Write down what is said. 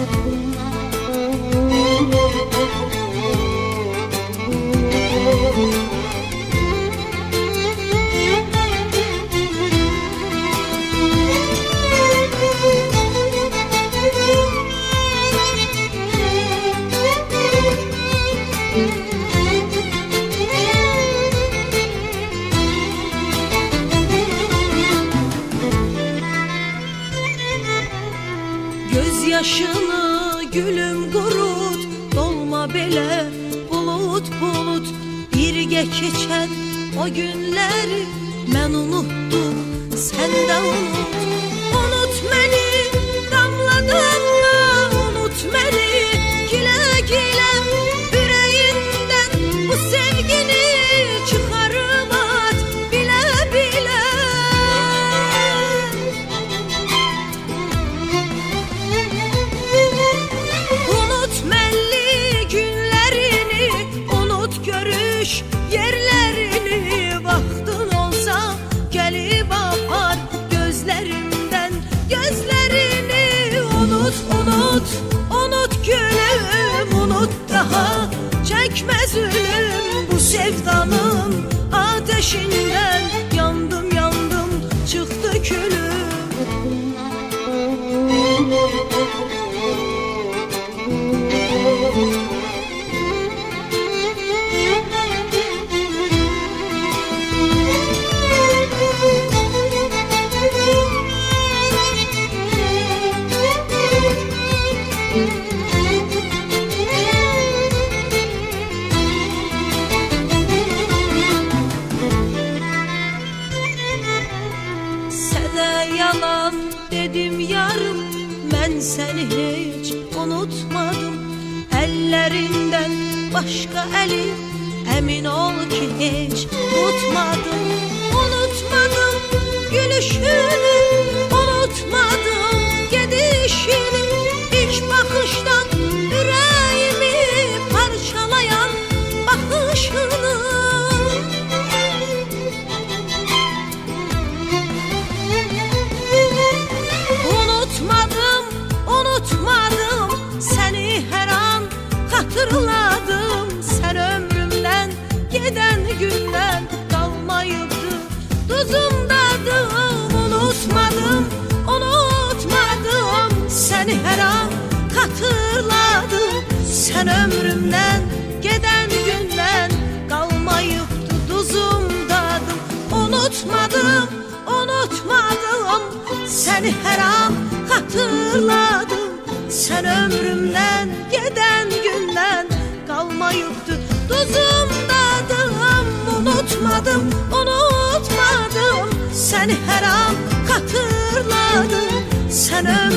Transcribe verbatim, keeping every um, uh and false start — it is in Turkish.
Yaşını gülüm qurut, dolma belə bulut bulut. Birgə keçən o günləri mən unutdum, sən də unut. Unut məni, damla damla unut məni, gilə gilə ürəyindən bu sevgini çıxarıb at, bilə bilə. Yerlerini vaxtın olsa gelip apar gözlerimden gözlerini. Unut unut unut gülüm, unut daha çekmez ölüm. Bu sevdanın ateşinden yandım yandım çıktı külüm. Yalan dedim yarım, ben seni hiç unutmadım. Ellerinden başka eli emin ol ki hiç tutmadım. Unutmadım gülüşünü, unutmadım gidişini. İlk bakıştan yüreğimi parçalayan bakışını. Unutmadım, unutmadım seni her an hatırladım. Sen ömrümden giden günden kalmayıptı tuzumdadım. Unutmadım, unutmadım seni her an hatırladım. Sen ömrümden giden günden kalmayıptı tuzumdadım. Unutmadım, unutmadım seni her an hatırladım. Sen ömrümden giden günden kalmayıptı tuzumdadım. Unutmadım, unutmadım seni her an hatırladım. Sen ömrümden